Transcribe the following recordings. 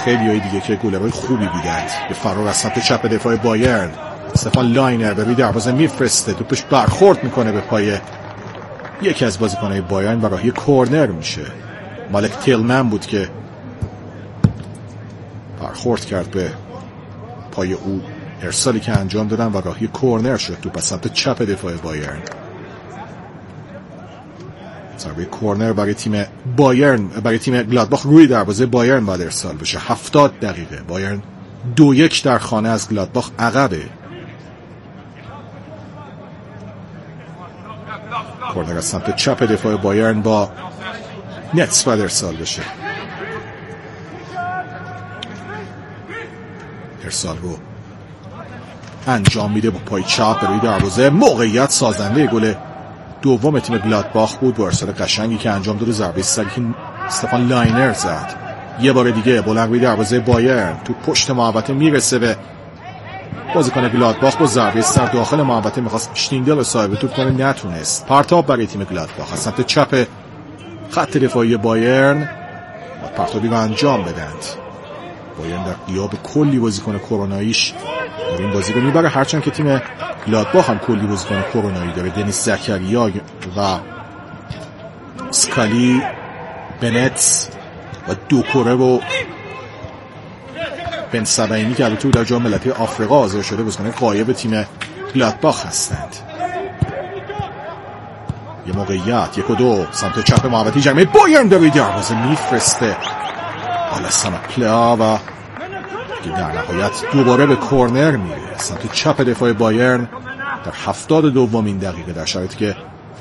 خیلیای دیگه که گلرهای خوبی بودند. به فرار از سمت چپ دفاع بایرن، استفان لاینر به روی دروازه میفرسته، توپش برخورد میکنه به پای یکی از بازیکنهای بایرن و راهی کورنر میشه. مالک تیلمن بود که برخورد کرد به پای او، ارسالی که انجام دادن و راهی کورنر شد. توپ از سمت چپ دفاع بایرن، ضربه کورنر برای تیم بایرن، برای تیم گلادباخ روی دروازه بایرن باید ارسال بشه. 70 دقیقه بایرن 2-1 در خانه از گلادباخ عقبه. کورنر از سمت چپ دفاع بایرن با نتس باید ارسال بشه. ارسال رو انجام میده با پای چپ روی دروازه. موقعیت سازنده گل دوم تیم گلادباخ بود با ارسال قشنگی که انجام داد، ضربه سری که استفان لاینر زد. یه بار دیگه بلند روی دروازه بایرن، تو پشت محوطه میرسه به بازیکن گلادباخ با ضربه سر داخل محوطه، میخواست شتیندل صاحب توپ کنه، نتونست. پرتاب برای تیم گلادباخ از سمت چپ خط دفاعی بایرن پرتابی رو انجام بدند. بایرن در غیاب کلی بازیکن کروناییش این بازی رو میبره، هرچند که تیم گلادباخ هم کلی بازیکن کرونایی داره. دنیس زکریا و سکالی، بنتس و دوکوره و بن سبعینی که البته در جام ملت‌های آفریقا حاضر شده بازیکن غایب تیم گلادباخ هستند. یه موقعیت 1-2 سمت چپ محوطه جریمه بایرن روی دروازه میفرسته آلسانا پلا و در نهایت دوباره به کورنر میره. سمت چپ دفاع بایرن در 72مین دقیقه، در شرایطی که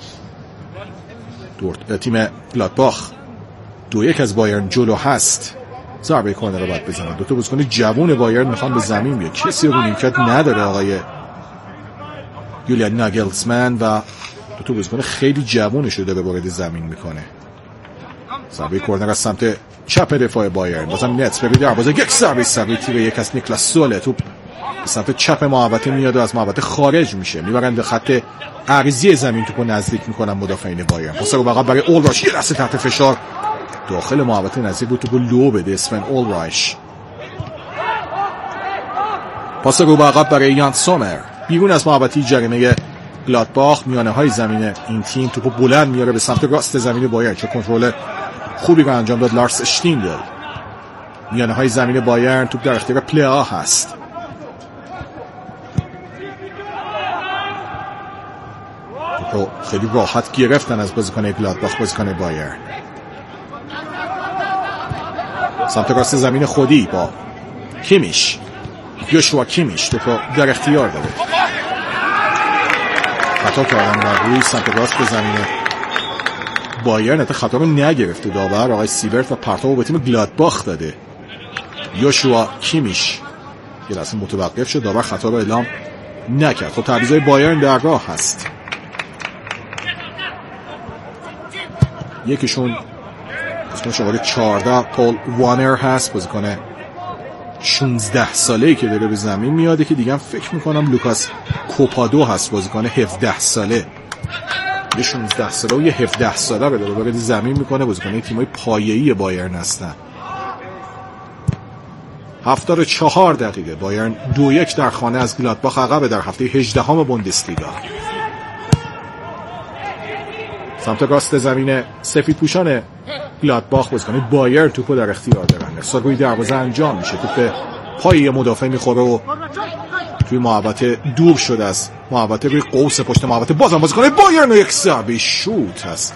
تیم گلادباخ 2-1 از بایرن جلو هست، ضربه کورنر رو باید بزنن. دو تا بازیکن جوون بایرن میخوان به زمین بیاد، کسی رو نیمکت نداره. آقای یولیان ناگلزمن و دو تا بازیکن خیلی جوون شده به وارد زمین میکنه. ضربه کورنر از سمت چپ دفاع بایرن، بازم نتس به دروازه، یک ضربه سری تیر یک از نیکلاس سوله. توپ به سمت چپ محوطه میاد و از محوطه خارج میشه، میبرن به خط عرضی زمین، توپو نزدیک میکنن مدافعین بایرن. پاس رو واقعا برای اولرایش، یه لحظه تحت فشار داخل محوطه نزدیک بود، توپو لو بده اسفن اولرایش. پاس رو عقب برای یان سومر، بیرون از محوطه جریمه گلادباخ، میانه های زمین این تیم، توپو بلند میاره به سمت راست زمین بایرن. چه کنترل خوبی رو انجام داد لارس اشتیندل. میانه های زمین بایرن، توپ در اختیار پلیا هست. توپو خیلی راحت گرفتن از بازیکن گلادباخ بازیکن بایرن. سمت راست زمین خودی با کیمیش، یوشوا کیمیش توپو در اختیار داره. خطا کردن در روی سمت راست زمین بایرن، حتی خطا رو نگرفته داور آقای سیبرت و پرتاب به تیم گلادباخ داده. یوشوا کیمیش یه لحظه متوقف شد، داور خطا رو اعلام نکرد. خب تعویضای بایرن در راه هست. یکیشون بازیکن شماره 14 پول وانر هست، بازیکن 16 ساله‌ای که داره به زمین میاده، که دیگه هم فکر میکنم لوکاس کوپادو هست، بازیکن 17 ساله. یه 16 ساله و یه 17 ساله رو داره وارد زمین میکنه، بازیکن تیمای پایه‌ای بایرن هستن. 74 دقیقه بایرن 2-1 در خانه از گلادباخ عقبه در هفته 18 بوندسلیگا. سمت راست زمین سفیدپوشان گلادباخ بازیکن بایرن توپو در اختیار دارن. ارسال روی دروازه انجام میشه، توپ پای مدافع میخوره و توی محوطه دور شده از محوطه، روی قوس پشت محوطه بازم بازیکن بایرن یک ضربه شوت هست.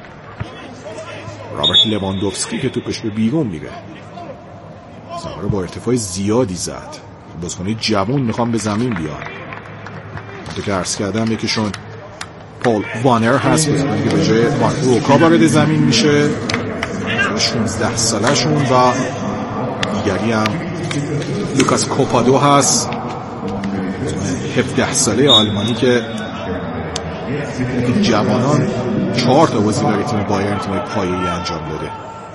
رابرت لواندوفسکی که توپش به بیرون میره. ضربه با ارتفاع زیادی زد. بازیکن جوان میخوان به زمین بیان. تو که عرض کردم یکیشون پول وانر هست، بازیکنی که به جای مارک روکا وارد زمین میشه، 16 ساله شون، و دیگری هم لوکاس کوپادو هست، 17 ساله آلمانی که جوانان 4 تا بازی برای تیم بایرن تیم پایه‌ای انجام داده.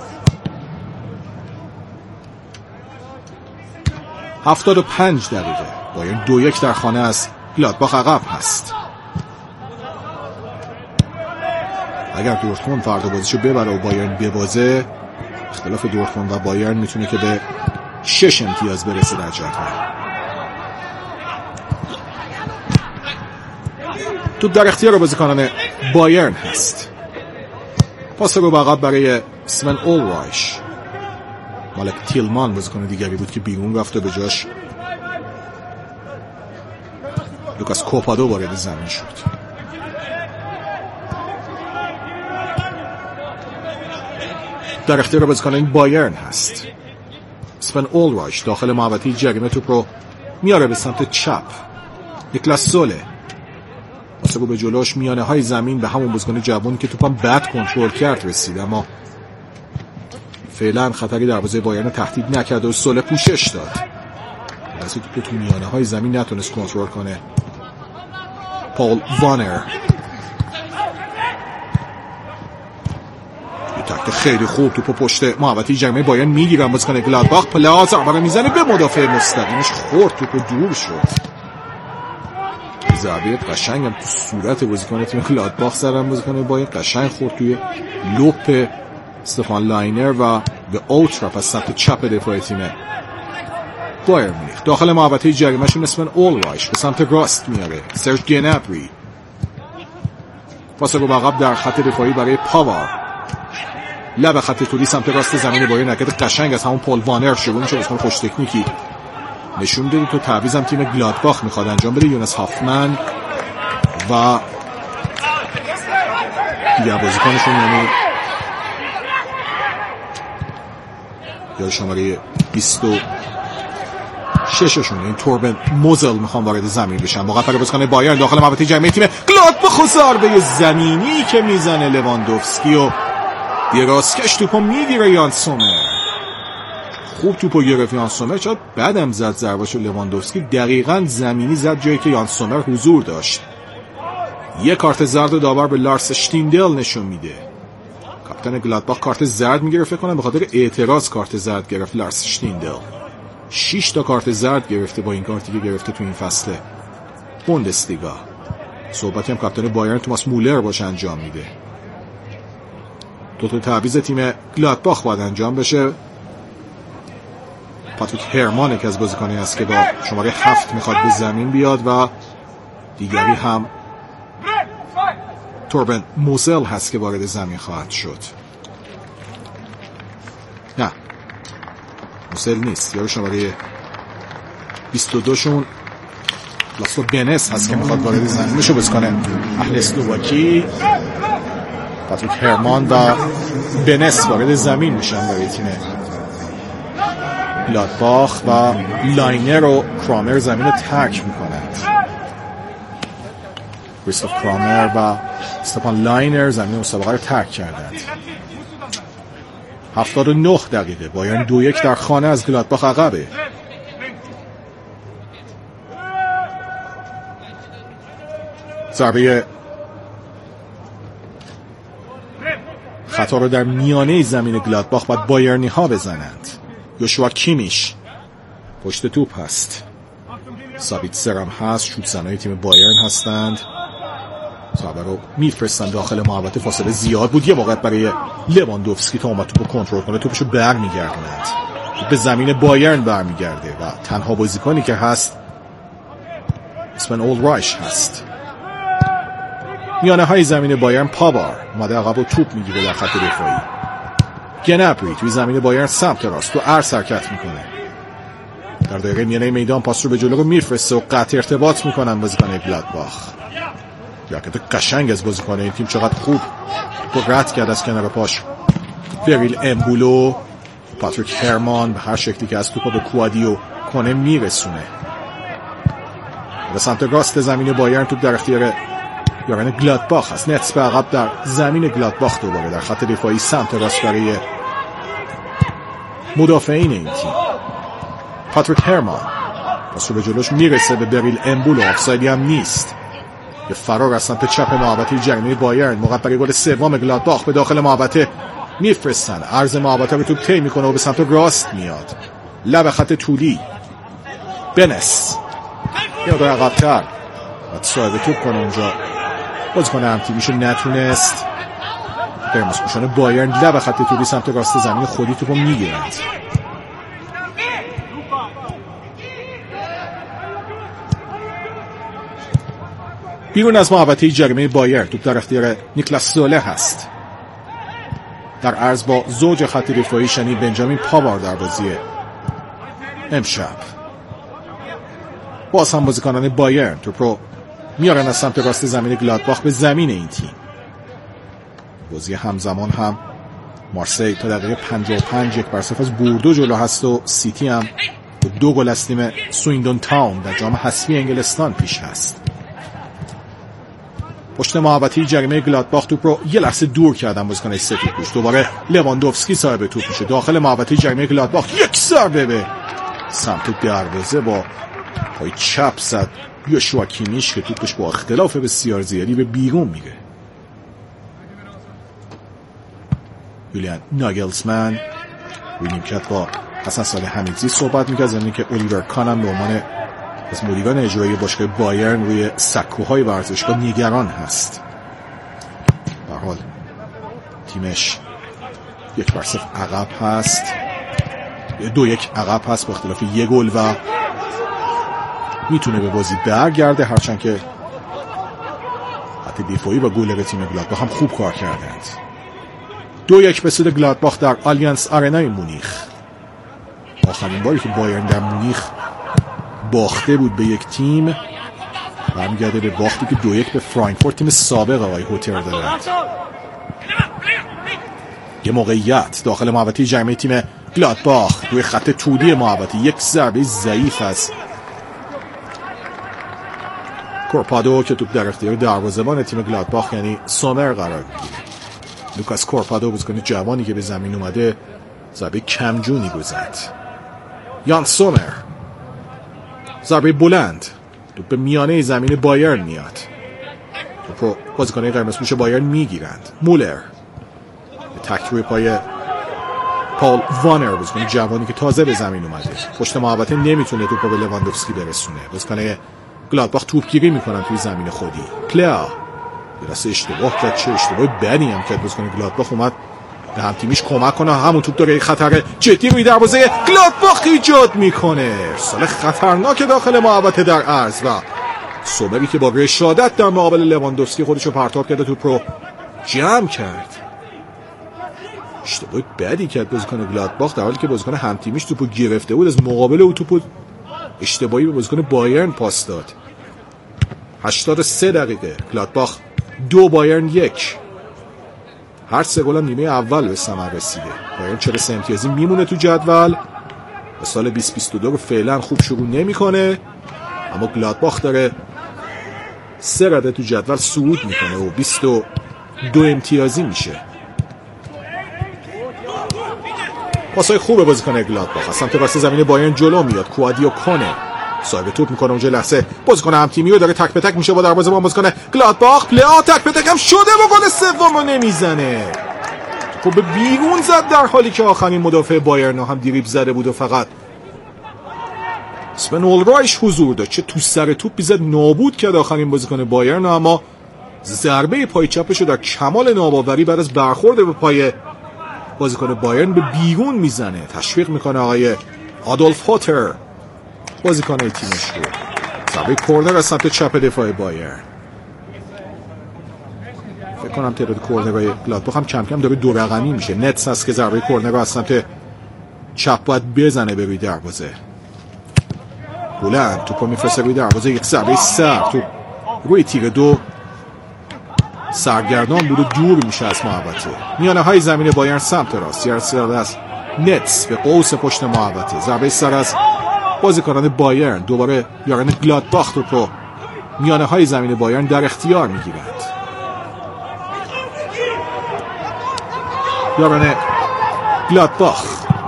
75 دقیقه بایرن 2-1 در خانه از گلادباخ عقب هست. اگر دورتموند فردا بازیشو ببره و بایرن ببازه، اختلاف دورتموند و بایرن میتونه که به 6 امتیاز برسه در جدول. توپ در اختیار بازیکنان بایرن هست. پاس رو به عقب برای سون اولرایش. مالک تیلمان بازیکن دیگری بود که بیرون رفت و به جاش لوکاس کوپادو وارد زمین شد. در اختیار بازیکنان بایرن هست. سون اولرایش داخل محوطه جریمه توپ رو میاره به سمت چپ. نیکلاس سوله واسه رو به جلوش میانه های زمین به همون بازیکن جوانی که توپم بد کنترل کرد رسید، اما فعلا خطری دروازه بایرن تهدید نکرد و سوله پوشش داد. واسه توپ تو میانه های زمین نتونست کنترل کنه. پول وانر تاکت خیلی خوب توپو پشت محوطه جریمه بایرن میگیرن. بازیکن گلادباخ پلاس عبر میزنه به مدافع مستقیمش، خورد توپو دور شد. ضربه قشنگ هم تو صورت بازیکن تیم گلادباخ زدن. بازیکن بایرن قشنگ خورد توی لوپ استفان لاینر و به اوتراپ از سمت چپ دفاع تیم بایرن مونیخ. داخل محوطه جریمه‌شون اسمن اولرایش به سمت راست میاره. سرژ گنبری پاس رو به عقب در خط دفاعی برای پاوار. لب خط طولی سمت راست زمین بایرن حرکت قشنگ از همون پول وانر شروع میشه. بازیکن خوش تکنیکی نشون دادی تو تعویض هم تیم گلادباخ میخواد انجام بده. یونس هافمن و دیگر بازیکنشون یعنی یاد شماره 26شون این توربن موزل میخوان وارد زمین بشن. واقعا برای بازیکن بایرن داخل محوطه جریمه تیم گلادباخ ضربه زمینی که میزنه لواندوفسکی و درازکش توپو میگیره. یان سومر خوب توپو گرفت. یان سومر چقدر بعدم زد ضربهشو. لواندوفسکی دقیقاً زمینی زد جایی که یان سومر حضور داشت. یک کارت زرد داور به لارس شتیندل نشون میده. کاپیتان گلادباخ کارت زرد میگرفت فکر کنم به خاطر اعتراض کارت زرد گرفت. لارس شتیندل 6 تا کارت زرد گرفته با این کارتی که گرفته تو این فصل بوندسلیگا. صحبتی هم کاپیتان بایرن توماس مولر باش انجام میده. دو تا تعویض تیم گلادباخ باید انجام بشه. پاتریک هرمان که از بازیکنی است که با شماره 7 میخواد به زمین بیاد و دیگری هم توربن موزل هست که وارد زمین خواهد شد. نه موزل نیست، یارو شماره 22شون لاسلو بنس هست که میخواد وارد زمین بشه. بازیکن اهل اسلوواکی پاتریک هرمان و بنس وارد زمین میشن برای تیم گلادباخ و لاینر و کرامر زمین رو ترک میکنند. کریستوف کرامر و استفان لاینر زمین مسابقه رو ترک کردند. 79 دقیقه بایرن 2-1 در خانه از گلادباخ عقبه. ضربه خطا رو در میانه زمین گلادباخ باید بایرنی ها بزنند. یوشوا کیمیش پشت توپ هست. سابیتزر هم هست. شوت زنای تیم بایرن هستند. ضربه رو میفرستن داخل محوطه. فاصله زیاد بود. یه موقع برای لواندوفسکی تا اومد توپو کنترل کنه توپشو برمیگردوند. به زمین بایرن برمیگرده و تنها بازیکنی که هست اسمن اولرایش هست. میانه های زمین بایرن پاوار اومده عقب و توپ میگیره در خط دفاعی. گنبری توی زمین بایرن سمت راست تو عرض حرکت میکنه. در دایره میانه میدان پاس رو به جلو رو میفرسته و قطع ارتباط میکنن بازیکن گلادباخ. حرکت قشنگ از بازیکن این تیم. چقدر خوب رد کرد از کنار پاش وریل امبولو. پاتریک هرمان به هر شکلی که از توپا به کوادیو کنه میرسونه. به سمت راست زمین بایرن توپ در اختیار یاران گلادباخ هست. نتس به عقب در زمین گلادباخ دوباره در خط دفاعی سمت راست برای مدافعین این تیم. پاتریک هرمان پاس رو به جلوش میرسه به بریل امبولو. آفسایدی هم نیست. یه فرار از سمت چپ محوطه جریمه بایرن. موقع برای گل سوم گلادباخ به داخل محوطه میفرستن. عرض محوطه رو توپ طی میکنه و به سمت راست میاد. لب خط طولی بنس یا در عقب‌تر باید صاحب توپ کنه اونجا. بازیکن همتیمیشو نتونست. قرمزپوشان بایرن لب خط طولی سمت راست زمین خودی توپو میگیرند. بیرون از محوطه جریمه بایر توپ در اختیار نیکلاس سوله هست. در عرض با زوج خط دفاعی شنی بنجامین پاوارد در بازی امشب. باز هم بازیکنان بایرن توپ رو میارن از سمت راست زمین گلادباخ به زمین این تیم. بازی همزمان هم مارسی تا دقیقه 55 1-0 از بوردو جلو هست و سیتی هم با 2 گل از تیم سویندون تاون در جام حذفی انگلستان پیش هست. پشت محوطه جریمه گلادباخ توپ رو یه لحظه دور کردن بازیکن ستوپوش. دوباره لواندوفسکی صاحب توپ میشه. داخل محوطه جریمه گلادباخ یک ضربه به سمت دروازه با پای چپ زد یوشوا کیمیش که توپش با اختلاف بسیار زیادی به بیرون میره. یولیان ناگلزمن روی نیمکت با حسن صالح حمیدزی صحبت میکرد، زمینی که الیور کان هم به عنوان از مدیران اجرایی باشگاه بایرن روی سکوهای ورزشگاه نگران هست. به هر حال تیمش 1-0 عقب هست، 2-1 عقب هست با اختلاف 1 گل و میتونه به بازی برگرده، هرچند که خط دفاعی و گلر تیم گلادباخ هم خوب کار کردند. 2-1 به سود گلادباخ در آلیانس آرنای مونیخ. آخرین باری که بایرن در مونیخ باخته بود به یک تیم برمیگرده به باختی که 2-1 به فرانکفورت تیم سابق آقای هوتر دارد. یه موقعیت داخل محوطه جریمه تیم گلادباخ روی خط تودی محوطه، یک ضربه ضعیف از کورپادو که توپ در اختیار دروازه‌بان تیم گلادباخ یعنی سومر قرار میگیره. لوکاس کورپادو بازیکن جوانی که به زمین اومده ضربه کمجونی گذرد. یان سومر ضربه بلند توپ به میانه زمین بایرن میاد. توپ رو بازیکن‌های قرمزپوش بایرن میگیرند. مولر تک روی پای پال وانر بازیکن جوانی که تازه به زمین اومده پشت محوطه نمیتونه توپ رو به لواندوفسکی برسونه. بازیکن گلادباخ توپگیری میکنن توی زمین خودی. پلا درسته اشتباه کرد، چه اشتباه بدی هم کرد. بازیکن گلادباخ اومد به هم تیمیش کمک کنه، همون توپ داره خطر جدی روی دروازه گلادباخ ایجاد میکنه. ارسال خطرناک داخل محوطه در عرض و سومری که با رشادت در مقابل لواندوفسکی خودشو پرتاب کرده توپ رو جمع کرد. اشتباه بدی کرد بازیکن گلادباخ در حالی که بازیکن هم تیمیش توپو گرفته بود، از مقابل او توپو اشتباهی به بازیکن بایرن پاس داد. 83 دقیقه گلادباخ 2 بایرن 1. هر 3 گل هم نیمه اول به ثمر رسیده. بایرن 43 امتیازی میمونه تو جدول. به سال 2022 رو فعلا خوب شروع نمیکنه، اما گلادباخ داره 3 رده تو جدول صعود میکنه و 22 امتیازی میشه. پاسای خوبه بازیکن گلادباخ از سمت راست زمین بایرن جلو میاد. کوادیو کنه صاحب توپ میکنه اونجا، لحظه بازیکن هم تیمی رو داره تک به تک میشه با دروازه‌بان بازیکن گلادباخ. پلا تک به تک هم شده با گل سومو نمیزنه. خب به بیرون زد در حالی که آخرین مدافع بایرن هم دریبل زده بود و فقط اسپن اولرایش حضور داشت. چه تو سر توپ بیزد نابود کرد آخرین بازیکن بایرن، اما ضربه پای چپش رو در کمال ناباوری بعد از برخورد به پای بازیکن بایرن به بیرون میزنه. تشویق میکنه آقای آدولف هوتر بازیکن تیمش رو. ضربه کورنر از سمت چپ دفاع بایرن. فکر کنم تعداد کورنرهای گلادباخ هم کم کم داره 2 رقمی میشه. نتس هست که ضربه کورنر رو از سمت چپ باید بزنه به روی دروازه. بلند توپ رو میفرسته روی دروازه، یک ضربه سر توپ روی تیر 2 سرگردان بود و دور میشه از محوطه. میانه های زمین بایرن سمت راست، یارسر از نتس به قوس پشت محوطه. ضربه سر از بازیکنان بایرن. دوباره یاران گلادباخ توپ رو میانه های زمین بایرن در اختیار میگیرند. یاران گلادباخ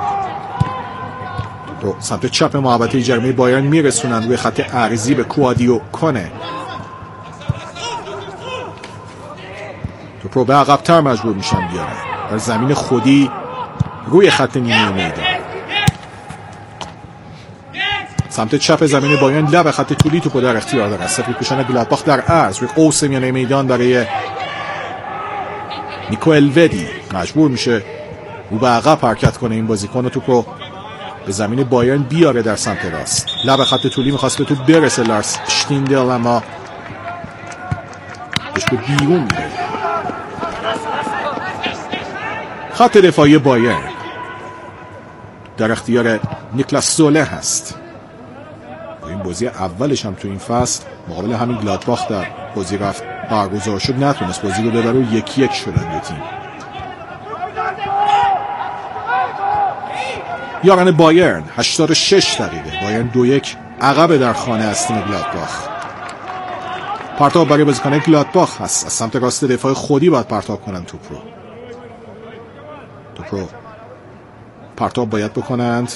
رو سمت چپ محوطه جریمه بایرن میرسونند روی خط عرضی به کوادیو کنه. توپ رو به عقب‌تر مجبور میشن بیارن در زمین خودی روی خط نیمه میدان. سمت چپ زمین بایرن لب خط طولی توپ در اختیار داره. سفید پوشان گلادباخ در عرض روی قوس میانه میدان برای نیکو الودی مجبور میشه رو به عقب حرکت کنه. این بازیکن توپ رو به زمین بایرن بیاره در سمت راست. لب خط طولی میخواست به توپ برسه لارس شتیندل، اما بهش به بیرون میره. خط دفاعی بایرن در اختیار نیکلاس زوله هست. این بازی اولش هم تو این فصل مقابل همین گلادباخ در بازی رفت برگزار شد، نتونست بازی رو ببره و 1-1 شدن دو تیم. یاران بایرن 86 دقیقه بایرن 2-1 عقب در خانه از تیم گلادباخ. پرتاب برای بازیکن گلادباخ هست. از سمت راست دفاع خودی باید پرتاب کنن توپ رو پرتاب باید بکنند.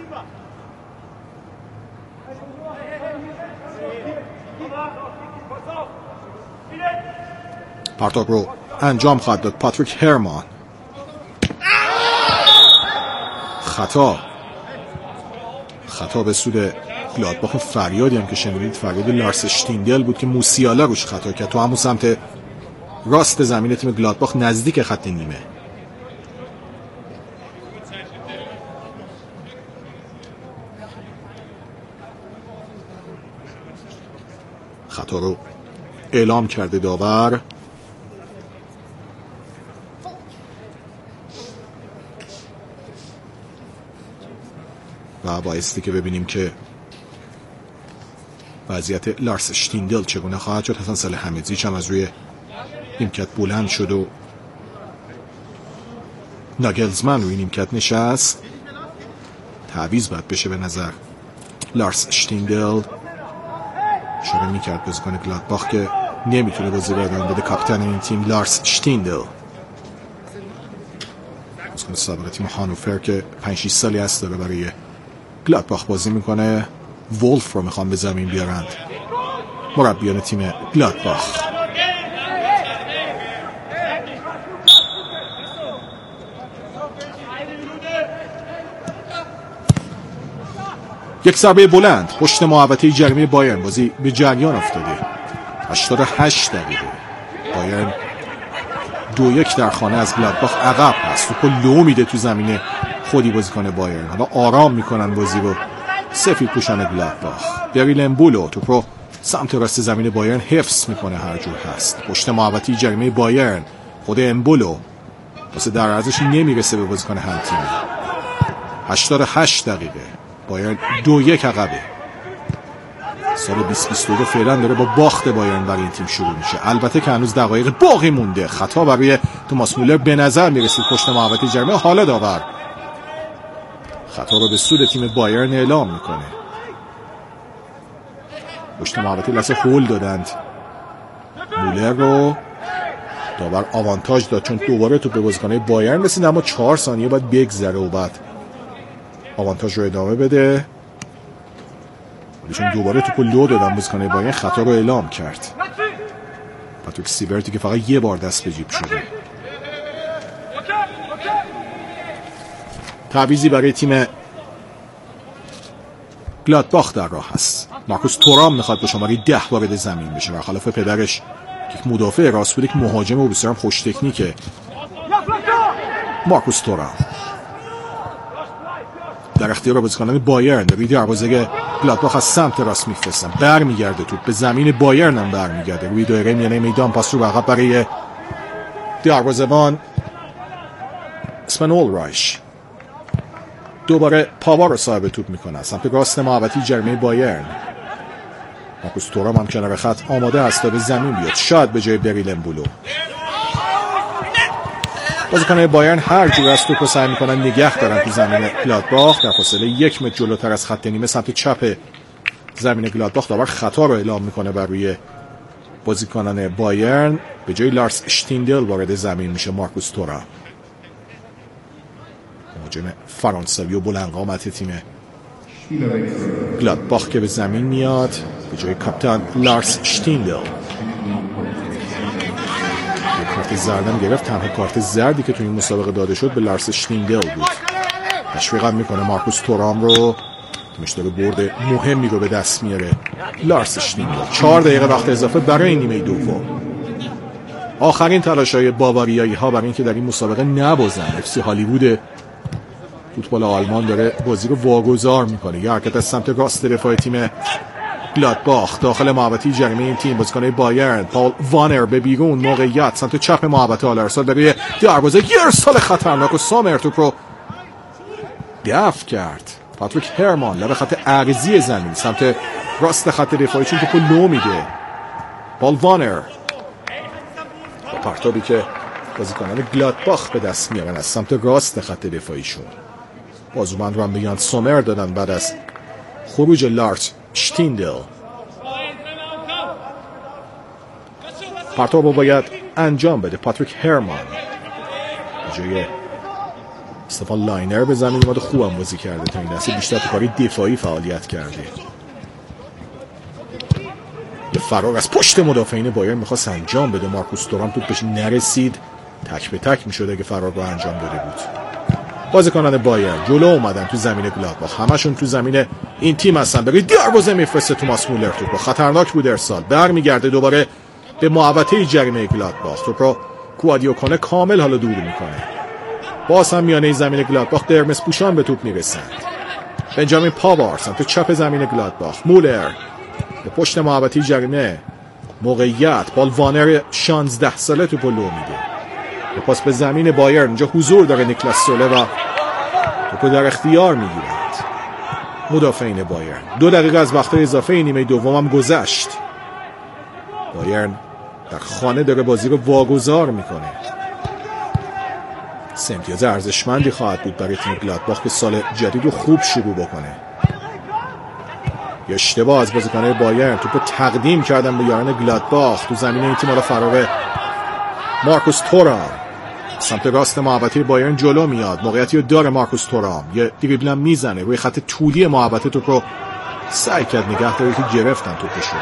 پرتاب رو انجام خواهد داد پاتریک هرمان. خطا به سود گلادباخ. فریادی هم که شنیدید فریاد لارس شتیندل بود که موسیالا روش خطا کرد تو همون سمت راست زمین تیم گلادباخ نزدیک خط نیمه. خطا رو اعلام کرده داور. و بایستی که ببینیم که وضعیت لارس شتیندل چگونه خواهد شد. حسن سالحمیدزیچ هم از روی نیمکت بلند شد و ناگلزمن روی نیمکت نشست. تعویض باید بشه به نظر. لارس شتیندل اشاره میکرد بازیکن گلادباخ که نمیتونه بازی رو ادامه بده. کاپیتان این تیم لارس شتیندل، بازیکن سابق تیم هانوفر که 5-6 سالی هست داره برای گلادباخ بازی میکنه. وولف رو میخوان به زمین بیارند مربیان تیم گلادباخ. یک ضربه بلند پشت محوطه جریمه بایرن. بازی به جریان افتاده. 88 دقیقه بایرن 2-1 در خانه از گلادباخ عقب هست. توپو لو میده تو زمین خودی بازیکن بایرن. حالا آرام میکنن بازی رو سفید پوشان گلادباخ. دریل امبولو توپ رو سمت راست زمین بایرن حفظ میکنه هر جور هست. پشت محوطه جریمه بایرن خود امبولو واسه در ارزش نمیرسه به بازیکن هم تیمی. 88 دقیقه بایرن 2-1 عقبه. سال 2022 فعلا داره با باخت بایرن برای این تیم شروع میشه. البته که هنوز دقایق باقی مونده. خطا برای توماس مولر به نظر میرسید پشت محوطه جریمه. حالا داور خطا رو به سود تیم بایرن اعلام میکنه. پشت محوطه لحظه هول دادند مولر رو. داور آوانتاژ داد چون دوباره توپ به بازیکن‌های بایرن رسید، اما 4 ثانیه باید بگذره و بعد آوانتاژ رو ادامه بده. چون دوباره توپو لو دادن بازیکن بایرن خطا رو اعلام کرد. پاتریک سیورتی که فقط یه بار دست به جیب شده. تعویضی برای تیم گلادباخ در راه هست. مارکوس تورام میخواد به شماره 10 وارد زمین بشه. برخلاف پدرش که مدافع راست بود، یک مهاجم و بسیار خوش تکنیکه. مارکوس تورام در اختیار بازیکنان بایرن. روی دروازه گلادباخ از سمت راست میفرستن. برمیگرده توپ به زمین بایرن هم برمیگرده. روی دایره میانه میدان پاس رو عقب برای دروازه‌بان اسپانول رایش. دوباره پاوا رو صاحب توپ میکنه سمت راست محوطه جریمه بایرن. مارکوس تورام هم کنار خط آماده است تا به زمین بیاد، شاید به جای دریل امبولو. بازیکنان بایرن هر جور از توپ رو سعی میکنن نگه دارن تو زمین گلادباخ. در فاصله 1 متر جلوتر از خط نیمه سمت چپ زمین گلادباخ داور خطا رو اعلام میکنه بر روی بازیکنان بایرن. به جای لارس شتیندل وارد زمین میشه مارکوس تورام، مهاجم فرانسوی و بلندقامت تیم گلادباخ که به زمین میاد به جای کاپیتان لارس شتیندل. کارت زردم گرفت. تنها کارت زردی که تو این مسابقه داده شد به لارس شتیندل بود. تشویق میکنه مارکوس تورام رو. تیمش داره برد مهمی رو به دست میاره. لارس شتیندل 4 دقیقه وقت اضافه برای نیمه دوم. آخرین تلاش‌های باواریایی ها برای اینکه در این مسابقه نبازن. FC هالیوود فوتبال آلمان داره بازی رو واگذار میکنه. یه حرکت از سمت راست دفاع تیم گلادباخ داخل محوطه جریمه این تیم. بازیکن بایرن پاول وانر به بیرون، موقعیت سمت چپ محوطه آلارسال برای دروازه، یه ارسال خطرناک و سامر توپ رو دفع کرد. پاتریک هرمان لب خط عرضی زمین سمت راست خط دفاعی چون توپ لو میده. پاول وانر با پرتابی که بازیکنان گلادباخ به دست میارن از سمت راست خط دفاعیشون، بازوبند رو هم به یان سومر دادن بعد از خروج لارس شتیندل. پرتاب رو باید انجام بده پاتریک هرمان جای استفان لاینر به زمین اومده، خوبم بازی کرده تا این دسته، بیشتر تو کاری دفاعی فعالیت کرده. یه فرار از پشت مدافعین بایرن میخواست انجام بده، مارکوس تورام توپ بهش نرسید، تک به تک میشد اگه فرار رو انجام داده بود. بازیکنان بایرن جلو اومدن تو زمین گلادباخ، همشون تو زمین این تیم هستن. برای دروازه میفرسته توماس مولر، توپ خطرناک بود ارسال، برمیگرده دوباره به محوطه جریمه گلادباخ، توپ رو کوادیو کنه کامل حالا دور میکنه. باز هم میانه زمین گلادباخ قرمز پوشان به توپ میرسند. بنجامین پاوار سمت چپ زمین گلادباخ، مولر به پشت محوطه جریمه، موقعیت پال وانر 16 ساله توپ لو میده. پاس به زمین بایرن، اینجا حضور داره نیکلاس سوله و توپ در اختیار میگیرند مدافعین بایرن. 2 دقیقه از وقت اضافه نیمه دوم هم گذشت. بایرن در خانه داره بازی رو واگذار میکنه. 3 امتیاز ارزشمندی خواهد بود برای تیم گلادباخ که سال جدید رو خوب شروع بکنه. یا اشتباه از بازیکنان بایرن، توپ تقدیم کردن به یاران گلادباخ تو زمین این تیم. حالا فرار مارکوس تورام سمت راست محوطه بایرن جلو میاد، موقعیتی رو داره مارکوس تورام، یه دریبل هم میزنه روی خط طولی محوطه، توپ رو سعی کرد نگه داره که گرفتن توپشو.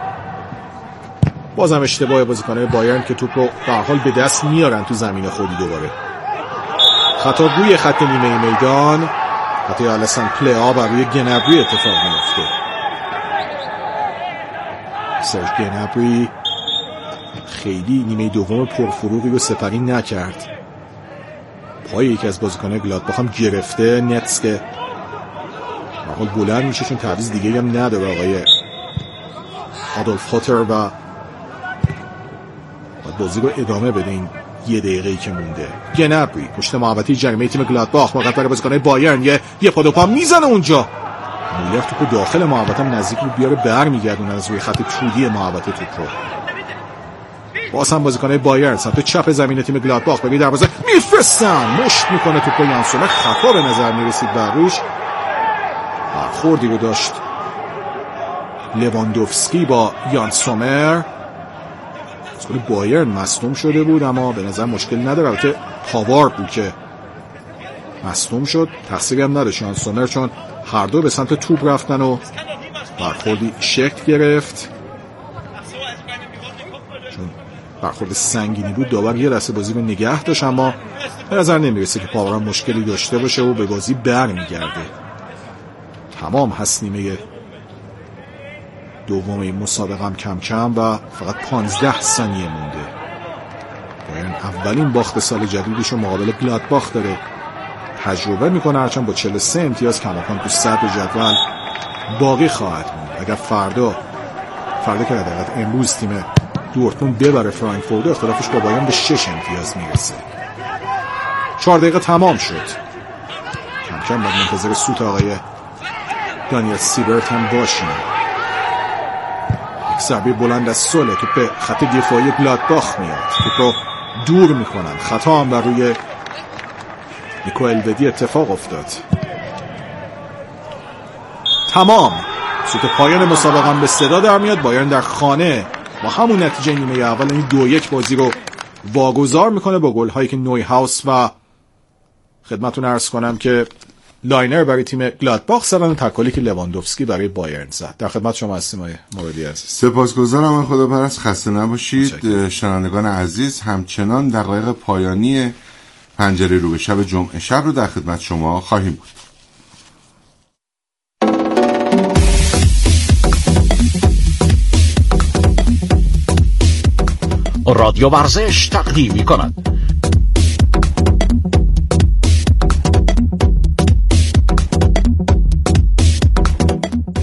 بازم اشتباه بازیکنان بایرن که توپ رو به هر حال به دست میارن تو زمین خودی. دوباره خطا روی خط نیمه میدان، خطای آلسان پلیا بر روی گنبری اتفاق میفته. سرژ گنبری خیلی نیمه دوم پرفروغی رو سپری نکرد. پای یکی از بازیکنان گلادباخ هم گرفته. نتس که به حال بلند میشه چون تعویض دیگه هم نداره آقای آدولف هاتر و باید بازی رو ادامه بده این 1 دقیقه‌ای که مونده. گنبری پشت محوطه جریمه تیم گلادباخ، موقعیت برای بازیکنان بایرن، یه پا دو پا میزنه اونجا. مولر توپ داخل محوطه نزدیک رو بیاره برمیگردونه از روی خط طولی محوطه توپ رو. باز هم بازیکنان بایرن سمت چپ زمین تیم گلادباخ به دروازه میفرستن، مشت میکنه توپ یان سومر، خطا به نظر میرسید بر روش. برخوردی رو داشت لواندوفسکی با یان سومر. بازیکن بایرن مصدوم شده بود اما به نظر مشکل نداره. البته پاوار بود که مصدوم شد، تقصیری هم نداشت یان سومر چون هر دو به سمت توپ رفتن و برخوردی شکل گرفت. چون برخورد سنگینی بود داور یه دسته بازی رو نگه داشت، اما به نظر نمیرسه که پاور هم مشکلی داشته باشه و به بازی برمیگرده. تمام هست نیمه دوم این مسابقه هم کم کم و فقط 15 ثانیه مونده. بایرن اولین باخت سال جدیدش رو مقابل گلادباخ داره تجربه میکنه، هرچند با 43 امتیاز کماکان تو صدر جدول باقی خواهد موند. اگر فردا که در امروز تیم دورتموند ببره فرانکفورت، اختلافش با بایرن به 6 امتیاز میرسه. 4 دقیقه تمام شد. کم کم باید منتظر سوت آقای دانیل سیبرت هم باشیم. یک ضربه بلند از سوله، توپ به خط دفاعی گلادباخ میاد، توپ رو دور میکنن. خطا هم بر روی نیکو الودی اتفاق افتاد. تمام. سوت پایان مسابقه هم به صدا در میاد. بایرن در خانه با همون نتیجه نیمه اول یعنی 2-1 بازی رو واگذار میکنه با گل هایی که نوی هاوس و خدمتتون عرض کنم که لاینر برای تیم گلادباخ زدن و تکلی که لواندوفسکی برای بایرن زد. در خدمت شما هستیم آقای موردی عزیز. سپاسگزارم. من خدا پرست، خسته نباشید. شنوندگان عزیز، همچنان دقایق پایانی پنجره رو به شب جمعه شب رو در خدمت شما خواهیم بود. رادیو ورزش تقدیم می‌کند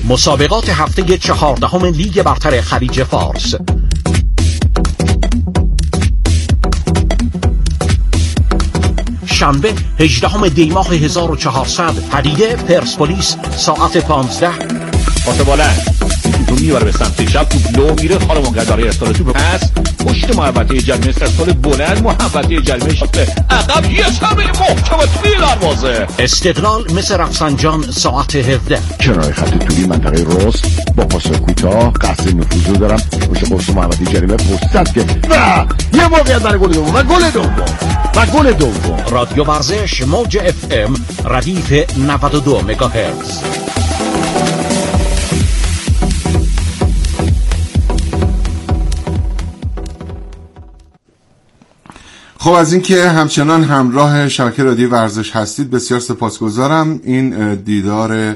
مسابقات هفته 14 لیگ برتر خلیج فارس. شنبه 18 دی ماه 1400 هدیه پرسپولیس ساعت 15. پاس بلند تو میبره به سمت شب، تو لو میره، خانمانگر برای ارسال توپ پس پشت محوطه جریمه، ارسال بلند محوطه جریمه، شاط عقب، یه ضربه محکم توی دروازه. استقلال مثل رفسنجان ساعت 17. کنار خط طولی منطقه رست با پاس کوتاه قصد نفوذ رو دارم پشت قرص محوطه جریمه فرصت که و یه موقعیت برای گل دوم و گل دوم. رادیو ورزش موج اف ام ردیف 92 مگاهرتز. خب از اینکه همچنان همراه شبکه رادیو ورزش هستید بسیار سپاسگزارم. این دیدار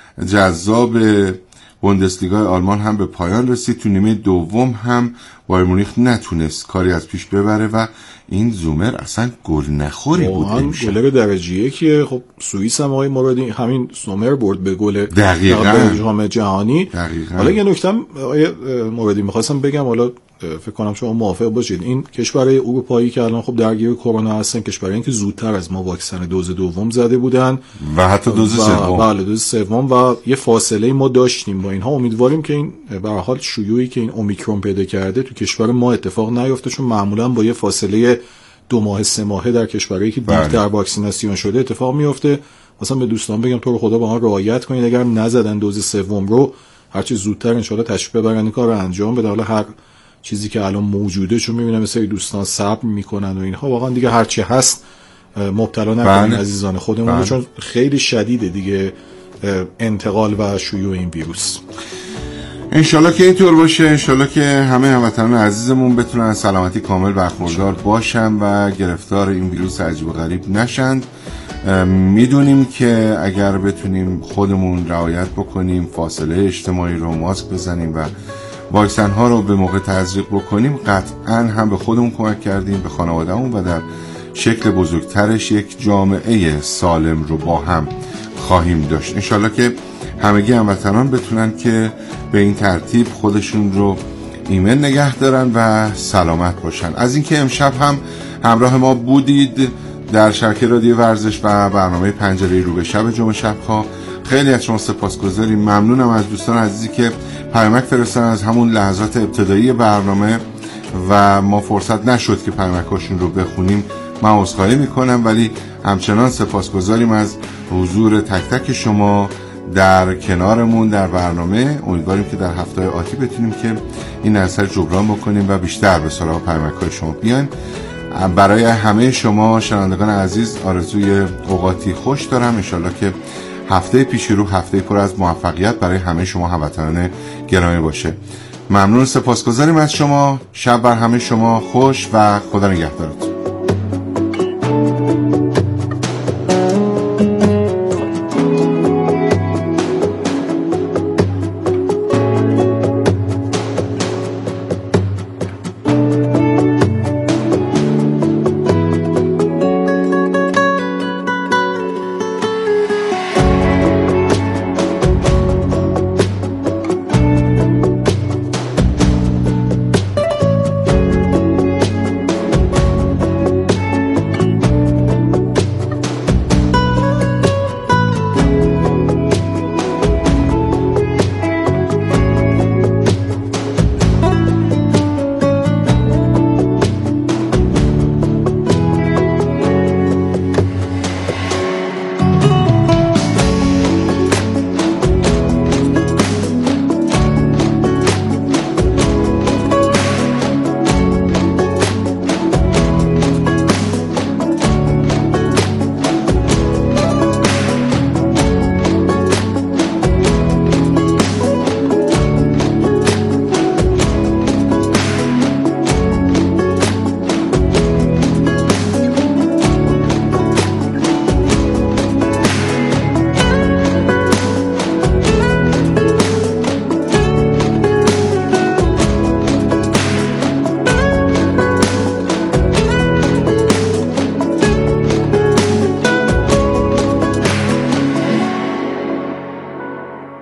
جذاب بوندسلیگای آلمان هم به پایان رسید. تو نیمه دوم هم بایر مونیخ نتونست کاری از پیش ببره و این زومر اصلا گل نخوری بود. گل درجه یکیه. خب سوئیس هم آقای مرادی همین زومر برد به گل دقیقاً جام جهانی. حالا یه نکته آقای مرادی می‌خواستم بگم، حالا فکر کنم شما موافق باشید، این کشورهای اروپایی که الان خب درگیر کرونا هستن کشورهایی که زودتر از ما واکسن دوز دوم زده بودن و حتی دوز سوم. بله دوز سوم و یه فاصله ما داشتیم با اینها. امیدواریم که این به هر حال شیوعی که این اومیکرون پیدا کرده تو کشور ما اتفاق نیفته، چون معمولا با یه فاصله 2 ماه 3 ماهه در کشورهایی که دیرتر واکسیناسیون شده اتفاق میفته. مثلا به دوستان بگم تو رو خدا با آن رعایت کنید، اگر نزدن دوز سوم رو هرچی زودتر ان شاءالله تشریف ببرن این کارو انجام بدن. حالا هر چیزی که الان موجوده چون میبینم مثلا دوستان صبر میکنن و اینها، واقعا دیگه هرچی هست مبتلا نکنین عزیزان خودمون، چون خیلی شدیده دیگه انتقال و شیوع این ویروس. انشالله که اینطور باشه، انشالله که همه هموطنان عزیزمون بتونن سلامتی کامل برخوردار باشن و گرفتار این ویروس عجیب و غریب نشند. میدونیم که اگر بتونیم خودمون رعایت بکنیم، فاصله اجتماعی رو، ماسک بزنیم و واکسن ها رو به موقع تزریق بکنیم، قطعا هم به خودمون کمک کردیم، به خانوادهمون و در شکل بزرگترش یک جامعه سالم رو با هم خواهیم داشت. انشالله که همگی هموطنان بتونن که به این ترتیب خودشون رو ایمن نگه دارن و سلامت باشن. از اینکه امشب هم همراه ما بودید در شبکه رادیو ورزش و برنامه پنجره رو به شب جمعه شب‌ها، خیلی از شما سپاسگزاریم. ممنونم از دوستان عزیزی که پیامک فرستادن از همون لحظات ابتدایی برنامه و ما فرصت نشد که پیامکاشون رو بخونیم. من عذرخواهی میکنم، ولی همچنان سپاسگزاریم از حضور تک تک شما در کنارمون در برنامه. امیدواریم که در هفته‌های آتی بتونیم که این اثر جبران بکنیم و بیشتر به سراغ پیامک‌های شما بیاین. برای همه شما شنوندگان عزیز آرزوی اوقاتی خوش دارم. انشالله که هفته پیش رو هفته پر از موفقیت برای همه شما هموطنان گرامی باشه. ممنون، سپاسگزاریم از شما. شب بر همه شما خوش و خدا نگهدارتون.